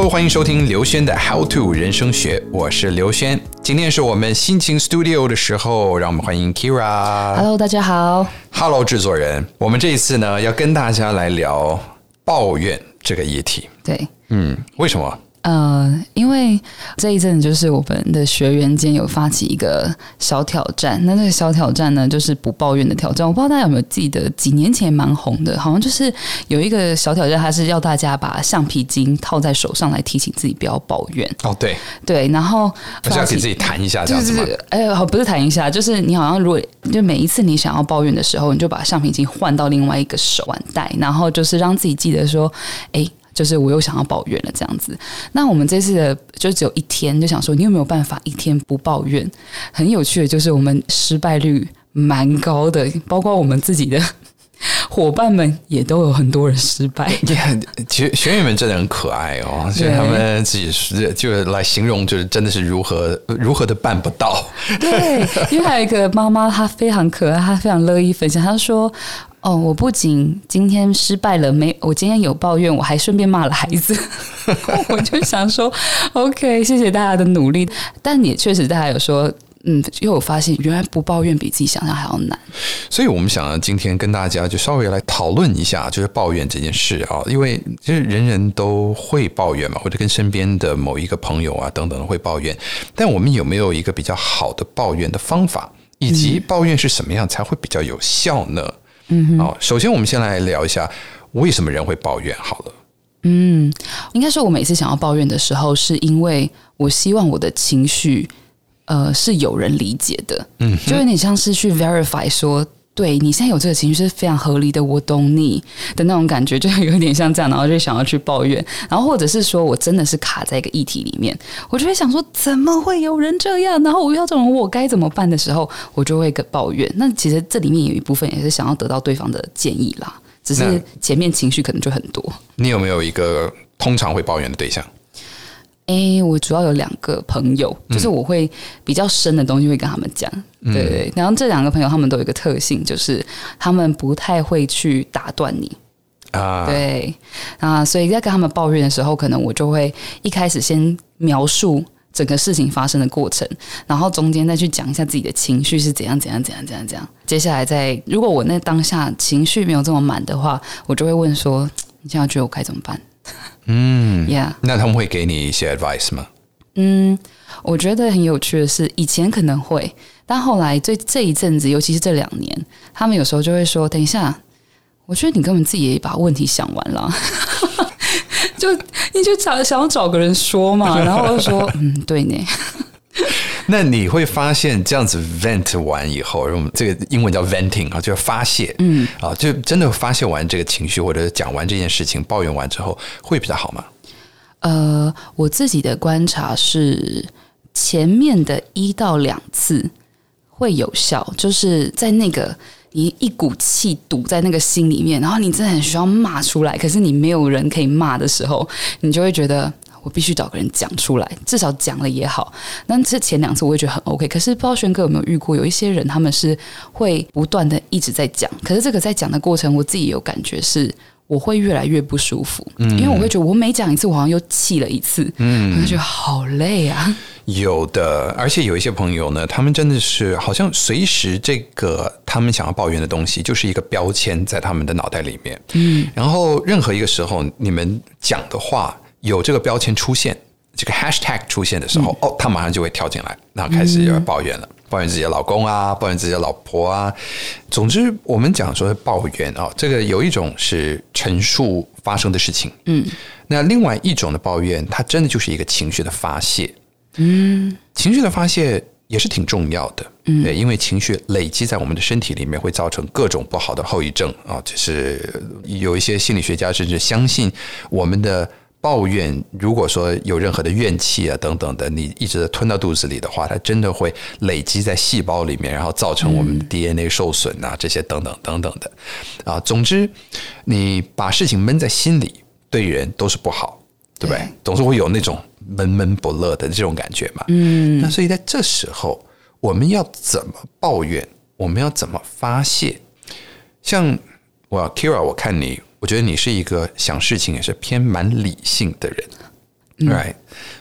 欢迎收听刘轩的 How to 人生学，我是刘轩。今天是我们心情 Studio 的时候，让我们欢迎 Kira。 大家好。 Hello 制作人，我们这一次呢要跟大家来聊抱怨这个议题。 对， 为什么？ 因为这一阵就是我们的学员间有发起一个小挑战，那个小挑战呢就是不抱怨的挑战。我不知道大家有没有记得，几年前蛮红的，好像就是有一个小挑战，它是要大家把橡皮筋套在手上来提醒自己不要抱怨。 哦，对对，然后而且要给自己弹一下这样子吗？ 不是弹一下，就是你好像如果就每一次你想要抱怨的时候，你就把橡皮筋换到另外一个手腕带，然后就是让自己记得说，就是我又想要抱怨了这样子。那我们这次的就只有一天，就想说你有没有办法一天不抱怨？很有趣的就是我们失败率蛮高的，包括我们自己的伙伴们也都有很多人失败。 其实学员们真的很可爱哦，所以他们自己就来形容，就是真的是如何的办不到。 对，因为还有一个妈妈，她非常可爱，她非常乐意分享。她说：“我不仅今天失败了，我今天有抱怨，我还顺便骂了孩子。”我就想说 ，OK， 谢谢大家的努力，但也确实大家有说。又有发现，原来不抱怨比自己想象还要难。 所以我们想今天跟大家就稍微来讨论一下，就是抱怨这件事啊，因为就是人人都会抱怨嘛，或者跟身边的某一个朋友啊等等会抱怨，但我们有没有一个比较好的抱怨的方法，以及抱怨是什么样才会比较有效呢？首先我们先来聊一下为什么人会抱怨好了。 应该说我每次想要抱怨的时候，是因为我希望我的情绪是有人理解的，就有点像是去 verify 说，对你现在有这个情绪是非常合理的，我懂你的那种感觉，就有点像这样，然后就想要去抱怨，然后或者是说我真的是卡在一个议题里面，我就会想说怎么会有人这样，然后我遇到这种我该怎么办的时候，我就会抱怨。那其实这里面有一部分也是想要得到对方的建议啦，只是前面情绪可能就很多。 你有没有一个通常会抱怨的对象？ 我主要有2个朋友，就是我会比较深的东西会跟他们讲，对。然后这2个朋友他们都有一个特性，就是他们不太会去打断你对所以在跟他们抱怨的时候，可能我就会一开始先描述整个事情发生的过程，然后中间再去讲一下自己的情绪是怎样，接下来如果我那当下情绪没有这么满的话，我就会问说，你现在觉得我该怎么办？ 那他们会给你一些 advice 吗？ 我觉得很有趣的是，以前可能会，但后来这一阵子，尤其是这2年，他们有时候就会说：“等一下，我觉得你根本自己也把问题想完了，你就想要找个人说嘛。”然后我就说：“对呢。” 那你会发现这样子 vent 完以后，这个英文叫 venting 就是发泄，就真的发泄完这个情绪，或者讲完这件事情，抱怨完之后，会比较好吗？ 我自己的观察是，前面的1到2次会有效，就是在那个你一股气堵在那个心里面，然后你真的很需要骂出来，可是你没有人可以骂的时候，你就会觉得我必须找个人讲出来，至少讲了也好。那这前2次我会觉得很 OK， 可是不知道轩哥有没有遇过，有一些人他们是会不断的一直在讲，可是这个在讲的过程，我自己有感觉是我会越来越不舒服，因为我会觉得我每讲一次，我好像又气了一次，我就觉得好累啊。 有的，而且有一些朋友呢，他们真的是好像随时这个他们想要抱怨的东西，就是一个标签在他们的脑袋里面。然后任何一个时候，你们讲的话有这个标签出现，这个 hashtag 出现的时候，他马上就会跳进来，然后开始要抱怨了。抱怨自己的老公啊，抱怨自己的老婆啊，总之我们讲说抱怨这个有一种是陈述发生的事情，那另外一种的抱怨，它真的就是一个情绪的发泄，情绪的发泄也是挺重要的，对，因为情绪累积在我们的身体里面，会造成各种不好的后遗症就是有一些心理学家甚至相信我们的抱怨，如果说有任何的怨气啊等等的，你一直吞到肚子里的话，它真的会累积在细胞里面，然后造成我们的 DNA 受损啊，这些等等等等的总之你把事情闷在心里，对人都是不好，对不对？总是会有那种闷闷不乐的这种感觉嘛。那所以在这时候，我们要怎么抱怨？我们要怎么发泄？像Kira， 我看你，我觉得你是一个想事情也是偏蛮理性的人。 Right.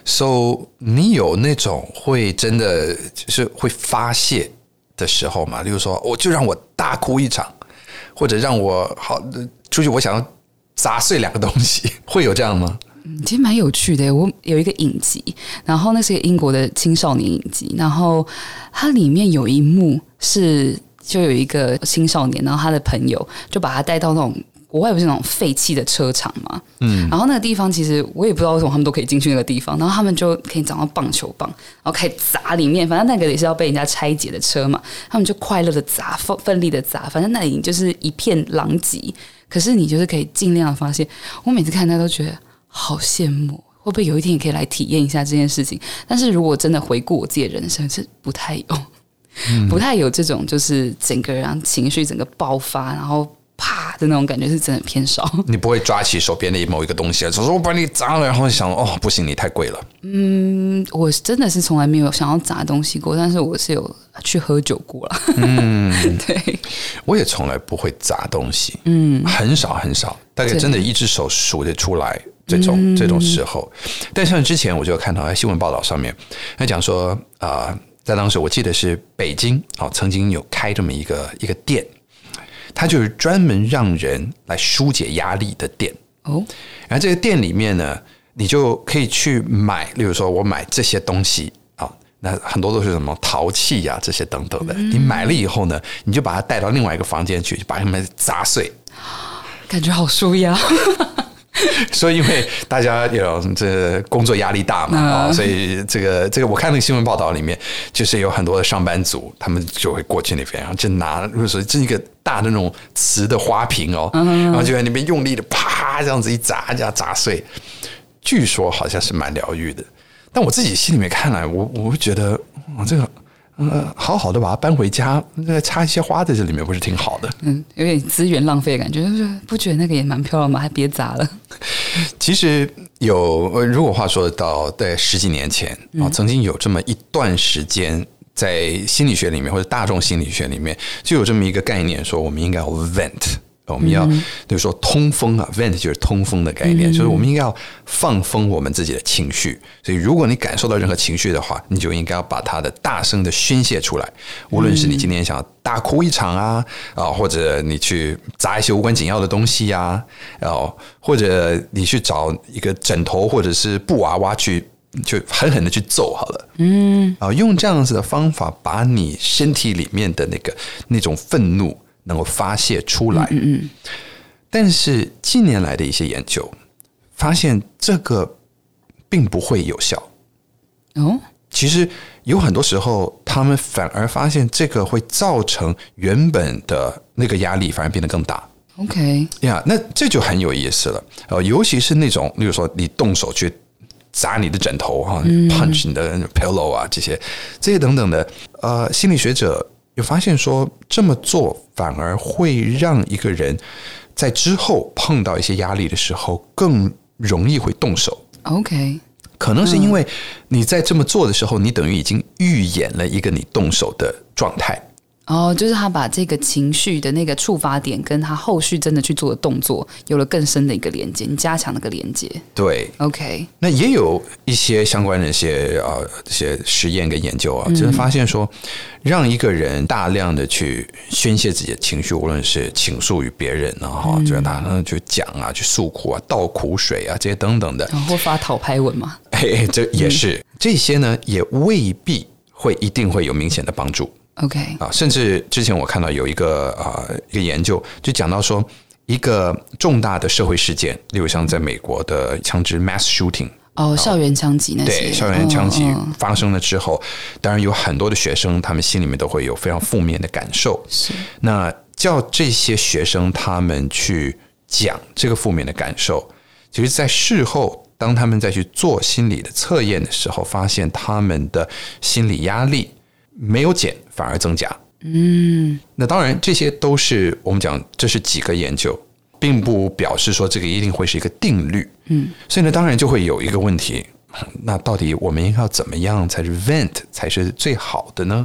So 你有那种会真的就是会发泄的时候嘛？例如说，我就让我大哭一场，或者让我好出去，我想要砸碎2个东西，会有这样吗？ 其实蛮有趣的。我有一个影集，然后那是一个英国的青少年影集，然后它里面有一幕是就有一个青少年，然后他的朋友就把他带到那种国外不是那种废弃的车场嘛，然后那个地方其实我也不知道为什么他们都可以进去那个地方，然后他们就可以找到棒球棒，然后开始砸里面，反正那个也是要被人家拆解的车嘛，他们就快乐的砸，奋力的砸，反正那里就是一片狼藉，可是你就是可以尽量的发现，我每次看他都觉得好羡慕，会不会有一天也可以来体验一下这件事情？但是如果真的回顾我自己的人生，是不太有，不太有这种就是整个人情绪整个爆发，然后啪的那种感觉是真的偏少。 你不会抓起手边的某一个东西，说我把你砸了，然后想哦不行，你太贵了。 我真的是从来没有想要砸东西过，但是我是有去喝酒过了。对， 我也从来不会砸东西，很少很少，大概真的一只手数得出来这种时候。但像之前我就看到在新闻报道上面，他讲说在当时我记得是北京曾经有开这么一个店。它就是专门让人来疏解压力的店哦。然后这个店里面呢，你就可以去买，例如说我买这些东西啊，那很多都是什么陶器啊这些等等的。你买了以后呢，你就把它带到另外一个房间去，就把它们砸碎， 感觉好舒压。 所以因为大家这工作压力大嘛，所以这个我看那个新闻报道里面，就是有很多的上班族，他们就会过去那边，然后就拿，比如说这一个大的那种瓷的花瓶然后就在那边用力的啪这样子一砸，这样砸碎。据说好像是蛮疗愈的，但我自己心里面看来，我会觉得这个。好好的把它搬回家，插一些花在这里面，不是挺好的？ 有点资源浪费的感觉，不觉得那个也蛮漂亮吗？还别砸了。 其实如果话说到在10几年前曾经有这么一段时间，在心理学里面或者大众心理学里面，就有这么一个概念，说我们应该要 vent。我们要就是说通风vent 就是通风的概念，就是我们应该要放风我们自己的情绪。所以如果你感受到任何情绪的话，你就应该要把它的大声的宣泄出来。无论是你今天想要大哭一场或者你去砸一些无关紧要的东西或者你去找一个枕头或者是布娃娃去就狠狠的去揍好了。用这样子的方法把你身体里面的那种愤怒能够发泄出来。但是近年来的一些研究发现这个并不会有效。其实有很多时候他们反而发现这个会造成原本的那个压力反而变得更大。 OK 呀，那这就很有意思了。尤其是那种例如说你动手去砸你的枕头punch 你的 pillow 这些等等的心理学者有发现说，这么做反而会让一个人在之后碰到一些压力的时候更容易会动手。 OK， 可能是因为你在这么做的时候，你等于已经预演了一个你动手的状态。 就是他把这个情绪的那个触发点跟他后续真的去做的动作有了更深的一个连接，你加强那个连接。 对 ，OK。 那也有一些相关的一些这些实验跟研究真的发现说，让一个人大量的去宣泄自己的情绪，无论是倾诉于别人就让他去讲去诉苦倒苦水这些等等的， 或发讨拍文嘛。 这也是这些呢，也未必一定会有明显的帮助。 OK 甚至之前我看到有一个研究，就讲到说，一个重大的社会事件，例如像在美国的枪支 mass shooting 校园枪击那些， 对，校园枪击发生了之后，当然有很多的学生，他们心里面都会有非常负面的感受。 是， 那叫这些学生他们去讲这个负面的感受，其实在事后当他们再去做心理的测验的时候，发现他们的心理压力没有减，反而增加。那当然这些都是我们讲这是几个研究，并不表示说这个一定会是一个定律。所以呢，当然就会有一个问题，那到底我们应该要怎么样才是 vent 才是最好的呢？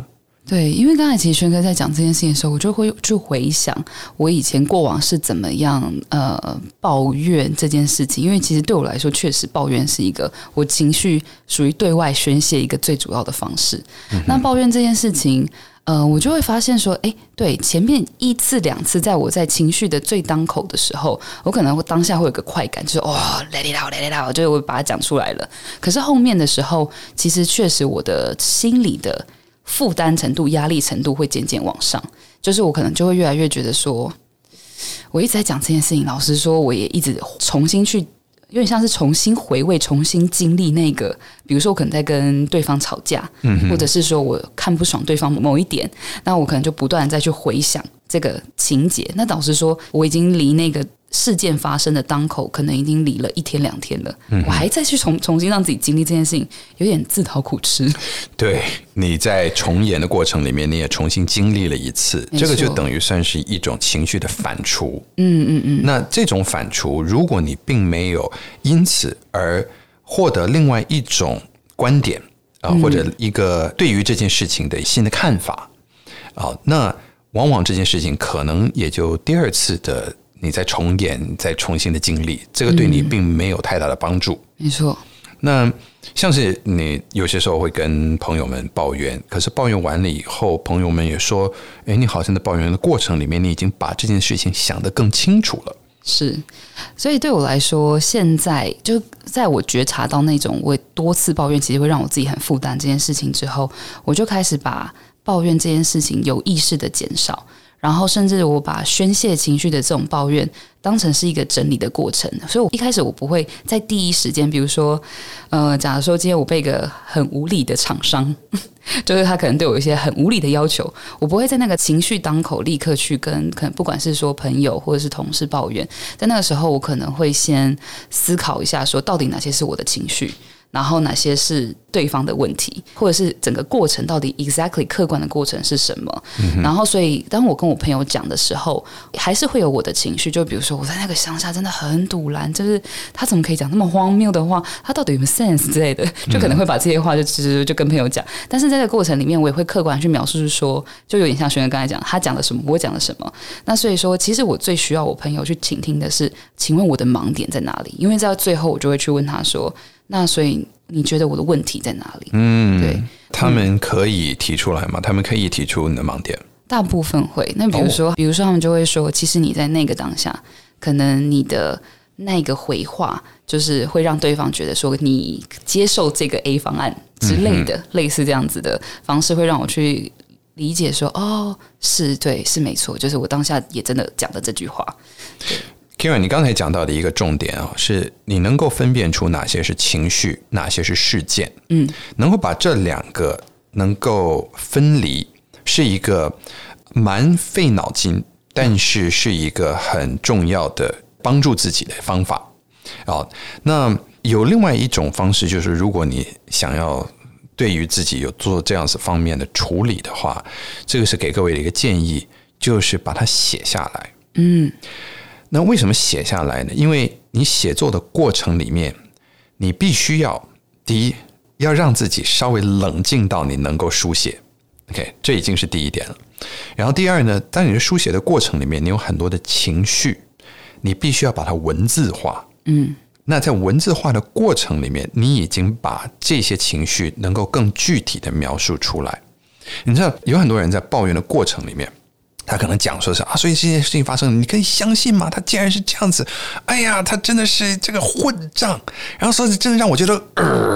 对，因为刚才其实轩哥在讲这件事情的时候，我就会去回想我以前过往是怎么样抱怨这件事情。因为其实对我来说，确实抱怨是一个我情绪属于对外宣泄一个最主要的方式。那抱怨这件事情，我就会发现说，对，前面1次2次，在我在情绪的最当口的时候，我可能会当下会有个快感，就是let it out let it out， 就是我把它讲出来了。可是后面的时候，其实确实我的心里的负担程度、压力程度会渐渐往上，就是我可能就会越来越觉得说，我一直在讲这件事情，老实说，我也一直重新去，有点像是重新回味、重新经历那个，比如说我可能在跟对方吵架，或者是说我看不爽对方某一点，那我可能就不断再去回想这个情节。那老实说，我已经离那个事件发生的当口可能已经离了1天2天了，我还再去重新让自己经历这件事情，有点自讨苦吃。 对，你在重演的过程里面，你也重新经历了一次，这个就等于算是一种情绪的反刍。那这种反刍，如果你并没有因此而获得另外一种观点或者一个对于这件事情的新的看法那往往这件事情可能也就第2次的你再重演，再重新的经历，这个对你并没有太大的帮助。 没错。 那像是你有些时候会跟朋友们抱怨，可是抱怨完了以后，朋友们也说，你好像在抱怨的过程里面，你已经把这件事情想得更清楚了。 是，所以对我来说，现在就在我觉察到那种我多次抱怨其实会让我自己很负担这件事情之后，我就开始把抱怨这件事情有意识的减少，然后甚至我把宣泄情绪的这种抱怨当成是一个整理的过程。所以我一开始我不会在第一时间，比如说假如说今天我被一个很无理的厂商就是他可能对我有一些很无理的要求，我不会在那个情绪当口立刻去跟可能不管是说朋友或者是同事抱怨，在那个时候我可能会先思考一下说到底哪些是我的情绪，然后哪些是对方的问题，或者是整个过程到底 exactly 客观的过程是什么。然后所以当我跟我朋友讲的时候，还是会有我的情绪，就比如说我在那个乡下真的很堵拦，就是他怎么可以讲那么荒谬的话，他到底有没有 sense 之类的，就可能会把这些话就跟朋友讲。但是在这个过程里面，我也会客观去描述说，就有点像轩哥刚才讲，他讲了什么，我讲了什么。那所以说，其实我最需要我朋友去倾听的是，请问我的盲点在哪里？因为在最后我就会去问他说，那所以你觉得我的问题在哪里？对， 他们可以提出来吗？他们可以提出你的盲点？ 大部分会。那比如说他们就会说，其实你在那个当下，可能你的那个回话，就是会让对方觉得说你接受这个 A 方案之类的，类似这样子的方式，会让我去理解说，是对，是没错，就是我当下也真的讲的这句话。对。 Karen， 你刚才讲到的一个重点是你能够分辨出哪些是情绪，哪些是事件。能够把这2个能够分离，是一个蛮费脑筋，但是是一个很重要的帮助自己的方法。那有另外一种方式，就是如果你想要对于自己有做这样子方面的处理的话，这个是给各位的一个建议，就是把它写下来。那为什么写下来呢？因为你写作的过程里面，你必须要第一要让自己稍微冷静到你能够书写 OK， 这已经是第一点了。然后第二呢，当你的书写的过程里面，你有很多的情绪，你必须要把它文字化。那在文字化的过程里面，你已经把这些情绪能够更具体的描述出来。你知道有很多人在抱怨的过程里面，他可能讲说是所以这件事情发生了，你可以相信吗？他竟然是这样子，哎呀，他真的是这个混账，然后说真的让我觉得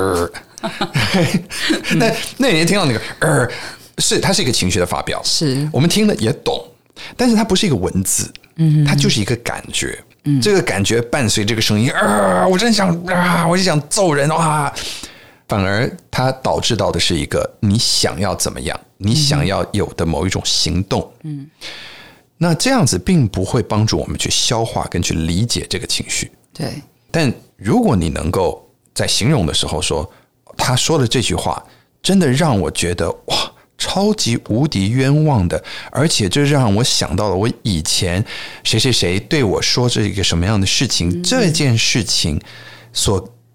那你听到那个是它是一个情绪的发表， 是我们听了也懂，但是它不是一个文字，它就是一个感觉，这个感觉伴随这个声音我真想我就想揍人反而它导致到的是一个你想要怎么样，你想要有的某一种行动。那这样子并不会帮助我们去消化跟去理解这个情绪。 对， 但如果你能够在形容的时候说，他说的这句话真的让我觉得哇，超级无敌冤枉的，而且这让我想到了我以前谁谁谁对我说这个什么样的事情，这件事情所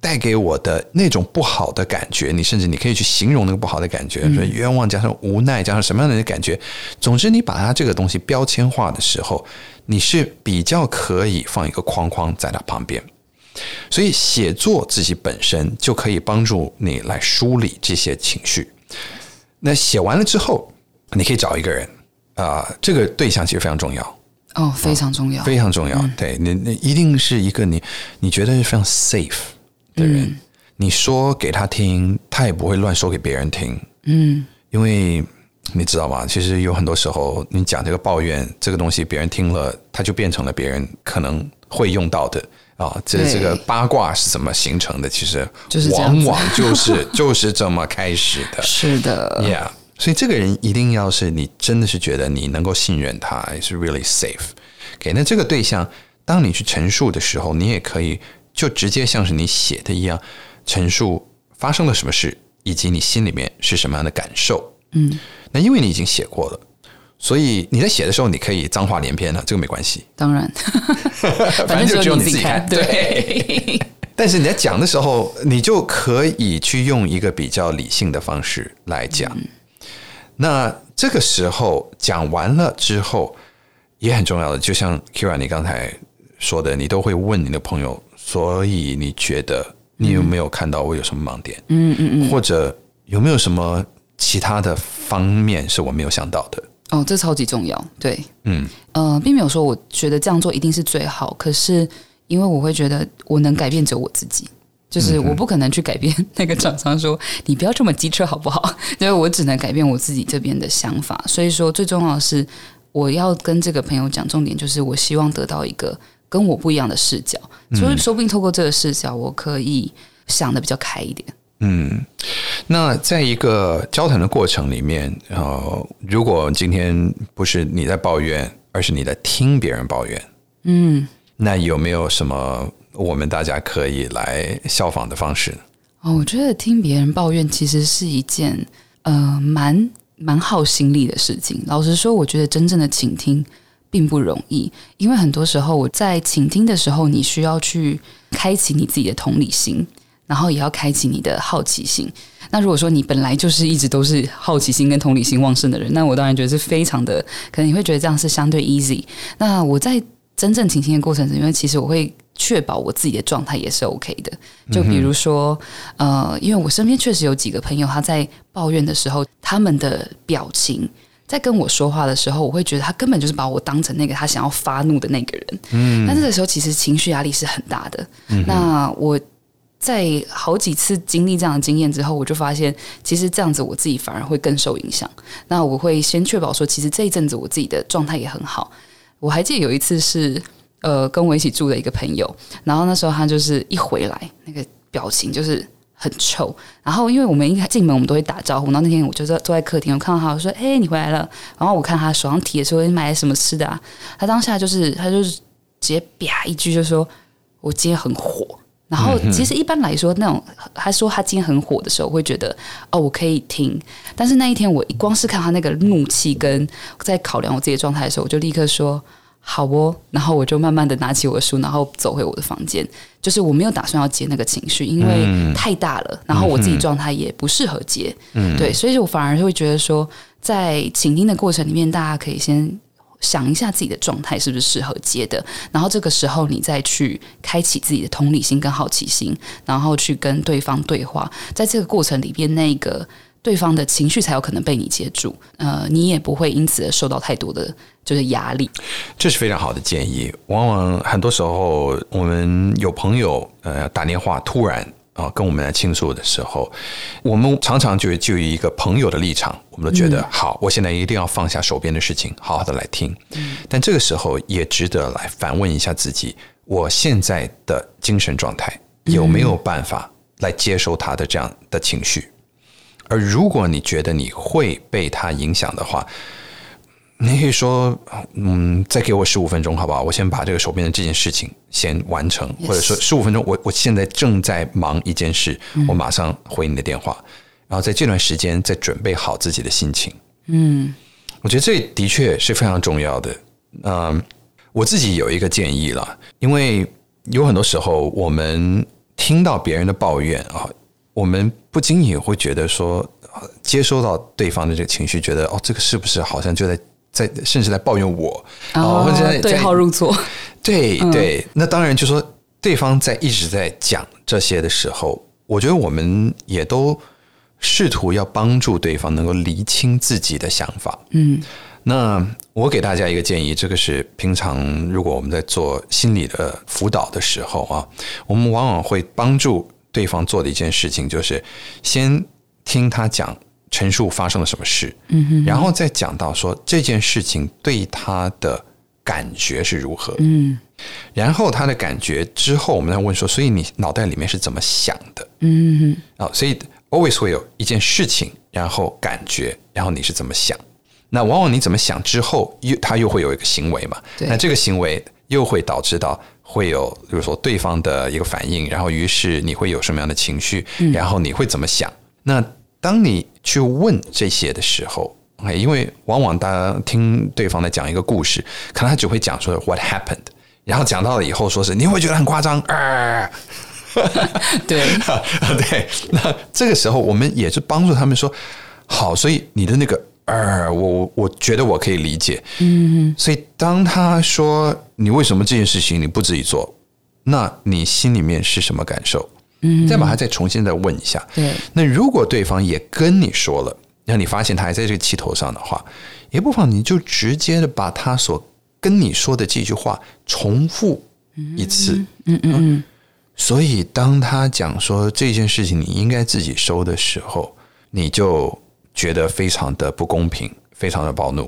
带给我的那种不好的感觉，你甚至你可以去形容那个不好的感觉，说冤枉加上无奈加上什么样的感觉，总之你把它这个东西标签化的时候，你是比较可以放一个框框在它旁边。所以写作自己本身就可以帮助你来梳理这些情绪。那写完了之后，你可以找一个人这个对象其实非常重要非常重要， 非常重要。对，你一定是一个你觉得是非常 safe 的人，你说给他听，他也不会乱说给别人听。因为你知道吗？其实有很多时候，你讲这个抱怨这个东西，别人听了，它就变成了别人可能会用到的。这个八卦是怎么形成的？其实往往就是这么开始的。 是的 ，Yeah。所以这个人一定要是你真的是觉得你能够信任他，是 really safe。那这个对象，当你去陈述的时候，你也可以就直接像是你写的一样，陈述发生了什么事，以及你心里面是什么样的感受。那因为你已经写过了。所以你在写的时候，你可以脏话连篇了，这个没关系。 当然， 反正就只有你自己看。对。但是你在讲的时候，你就可以去用一个比较理性的方式来讲。那这个时候讲完了之后，也很重要的，就像 Kyra 你刚才说的，你都会问你的朋友，所以你觉得你有没有看到我有什么盲点？或者有没有什么其他的方面是我没有想到的？ 这超级重要，对，并没有说我觉得这样做一定是最好，可是因为我会觉得我能改变只有我自己，就是我不可能去改变那个厂商说你不要这么机车好不好？因为我只能改变我自己这边的想法，所以说最重要的是我要跟这个朋友讲，重点就是我希望得到一个跟我不一样的视角，所以说不定透过这个视角，我可以想得比较开一点。 那在一个交谈的过程里面，如果今天不是你在抱怨，而是你在听别人抱怨，那有没有什么我们大家可以来效仿的方式呢？ 我觉得听别人抱怨其实是一件蛮耗心力的事情。老实说，我觉得真正的倾听并不容易，因为很多时候我在倾听的时候，你需要去开启你自己的同理心。然后也要开启你的好奇心。那如果说你本来就是一直都是好奇心跟同理心旺盛的人，那我当然觉得是非常的，可能你会觉得这样是相对 easy。那我在真正倾听的过程中，因为其实我会确保我自己的状态也是 OK 的。就比如说，因为我身边确实有几个朋友，他在抱怨的时候，他们的表情。在跟我说话的时候，我会觉得他根本就是把我当成那个他想要发怒的那个人。但这个时候其实情绪压力是很大的。那我在好几次经历这样的经验之后，我就发现其实这样子我自己反而会更受影响。那我会先确保说其实这一阵子我自己的状态也很好。我还记得有一次是跟我一起住的一个朋友，然后那时候他就是一回来那个表情就是很臭，然后因为我们一进门我们都会打招呼，然后那天我就坐在客厅，我看到他，我说你回来了，然后我看他手上提的说你买了什么吃的啊，他当下他就是直接啪一句就说我今天很火。然后其实一般来说那种他说他今天很火的时候，我会觉得我可以听，但是那一天我光是看他那个怒气跟在考量我自己的状态的时候，我就立刻说好哦，然后我就慢慢的拿起我的书，然后走回我的房间，就是我没有打算要接那个情绪，因为太大了，然后我自己状态也不适合接，对，所以我反而会觉得说在倾听的过程里面，大家可以先想一下自己的状态是不是适合接的，然后这个时候你再去开启自己的同理心跟好奇心，然后去跟对方对话，在这个过程里边，那个对方的情绪才有可能被你接住，你也不会因此而受到太多的就是压力。 这是非常好的建议。往往很多时候我们有朋友打电话突然跟我们来倾诉的时候，我们常常就以一个朋友的立场，我们都觉得好，我现在一定要放下手边的事情，好好的来听。但这个时候也值得来反问一下自己，我现在的精神状态有没有办法来接受他的这样的情绪？而如果你觉得你会被他影响的话，你可以说再给我15分钟好不好，我先把这个手边的这件事情先完成，或者说15分钟我现在正在忙一件事，我马上回你的电话，然后在这段时间再准备好自己的心情。我觉得这的确是非常重要的。我自己有一个建议啦，因为有很多时候我们听到别人的抱怨啊，我们不经意会觉得说，接收到对方的这个情绪，觉得这个是不是好像就在甚至在抱怨我，或者在对号入座。 对对，那当然就说对方一直在讲这些的时候，我觉得我们也都试图要帮助对方能够厘清自己的想法。那我给大家一个建议，这个是平常如果我们在做心理的辅导的时候啊，我们往往会帮助对方做的一件事情，就是先听他陈述发生了什么事，然后再讲到说这件事情对他的感觉是如何，然后他的感觉之后，我们再问说，所以你脑袋里面是怎么想的？所以 always 会有一件事情，然后感觉，然后你是怎么想。那往往你怎么想之后，他又会有一个行为嘛？那这个行为又会导致到会有，比如说对方的一个反应，然后于是你会有什么样的情绪，然后你会怎么想？那当你去问这些的时候，因为往往大家听对方在讲一个故事，可能他只会讲说 what happened， 然后讲到了以后说是你会觉得很夸张， 对对，那这个时候我们也是帮助他们说，好，所以你的那个我觉得我可以理解，所以当他说你为什么这件事情你不自己做，那你心里面是什么感受？再把它再重新再问一下。 对， 那如果对方也跟你说了，让你发现他还在这个气头上的话，也不妨你就直接的把他所跟你说的这句话重复一次。所以当他讲说这件事情你应该自己收的时候，你就觉得非常的不公平，非常的暴怒。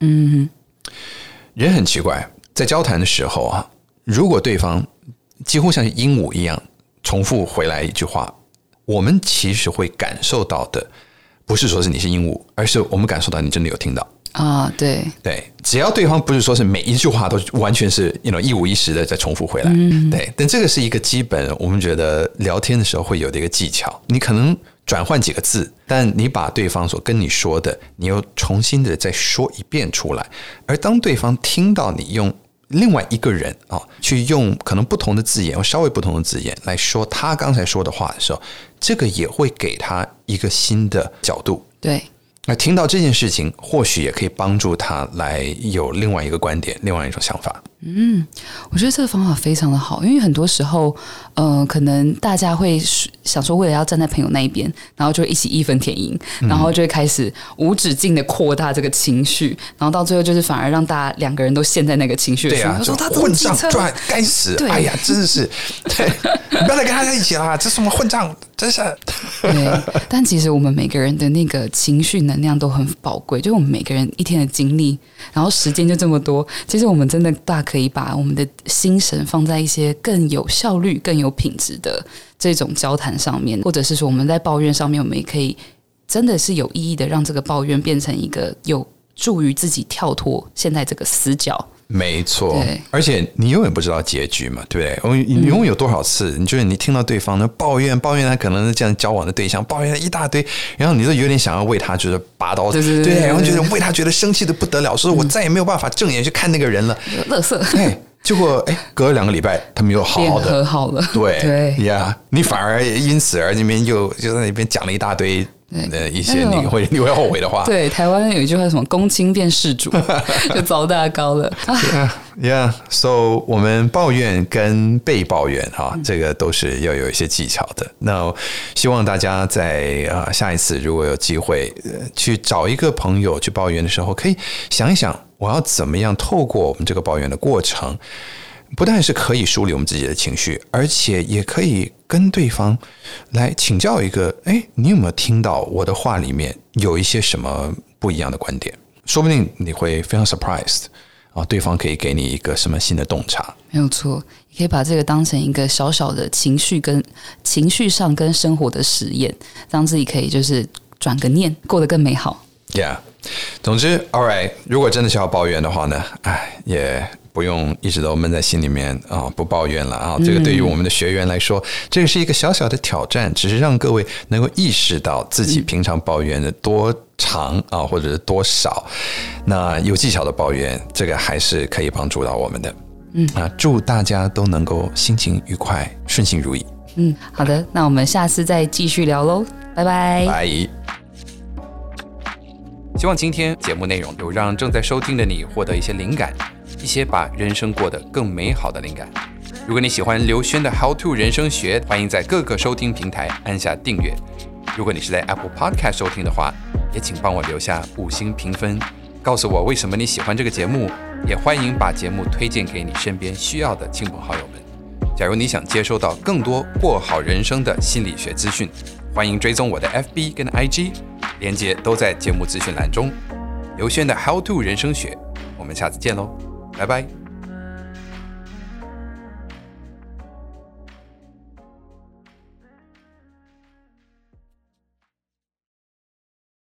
人很奇怪，在交谈的时候啊，如果对方几乎像鹦鹉一样重复回来一句话，我们其实会感受到的不是说是你是鹦鹉，而是我们感受到你真的有听到啊。对对，只要对方不是说是每一句话都完全是一五一十的再重复回来，对，但这个是一个基本我们觉得聊天的时候会有的一个技巧，你可能转换几个字，但你把对方所跟你说的你又重新的再说一遍出来，而当对方听到你用另外一个人去用可能不同的字眼或稍微不同的字眼来说他刚才说的话的时候，这个也会给他一个新的角度。 对， 那听到这件事情或许也可以帮助他来有另外一个观点，另外一种想法。 我觉得这个方法非常的好，因为很多时候可能大家会想说为了要站在朋友那一边，然后就会一起义愤填膺，然后就会开始无止境的扩大这个情绪，然后到最后就是反而让大家两个人都陷在那个情绪的对说他混账赚该死，哎呀真的是对，你不要再跟他在一起了，这什么混账，真是。 对，但其实我们每个人的那个情绪能量都很宝贵，就是我们每个人一天的精力，然后时间就这么多，其实我们真的大可以把我们的心神放在一些更有效率更有品质的这种交谈上面，或者是说我们在抱怨上面，我们也可以真的是有意义的让这个抱怨变成一个有助于自己跳脱现在这个死角。 没错，而且你永远不知道结局嘛，对不对？你永远有多少次，你觉得你听到对方的抱怨他可能是这样交往的对象，抱怨了一大堆，然后你都有点想要为他觉得拔刀，对，然后觉得为他觉得生气的不得了，说我再也没有办法正眼去看那个人了， 垃圾。 结果隔了2个礼拜，他们又好好的和好了。 对呀，你反而因此而那边就在那边讲了一大堆一些你会后悔的话。 对，台湾有一句话什么公亲变事主，就糟大糕了。 So 我们抱怨跟被抱怨这个都是要有一些技巧的。那希望大家在下一次如果有机会去找一个朋友去抱怨的时候，可以想一想我要怎么样透过我们这个抱怨的过程，不但是可以梳理我们自己的情绪，而且也可以跟对方来请教一个，你有没有听到我的话里面有一些什么不一样的观点？说不定你会非常 surprised 对方可以给你一个什么新的洞察。 没有错，也可以把这个当成一个小小的情绪上跟生活的实验，让自己可以就是转个念，过得更美好。 Yeah， 总之 all right， 如果真的是要抱怨的话呢，也不用一直都闷在心里面不抱怨了这个对于我们的学员来说，这个是一个小小的挑战，只是让各位能够意识到自己平常抱怨的多长或者是多少。那有技巧的抱怨，这个还是可以帮助到我们的。祝大家都能够心情愉快，顺心如意。 好的，那我们下次再继续聊喽，拜拜。 拜。希望今天节目内容有让正在收听的你获得一些灵感，一些把人生过得更美好的灵感。如果你喜欢刘轩的 How to 人生学，欢迎在各个收听平台按下订阅。如果你是在 Apple Podcast 收听的话，也请帮我留下5星评分，告诉我为什么你喜欢这个节目，也欢迎把节目推荐给你身边需要的亲朋好友们。假如你想接收到更多过好人生的心理学资讯，欢迎追踪我的 FB 跟 IG， 连结都在节目资讯栏中。刘轩的 How to 人生学，我们下次见喽，拜拜。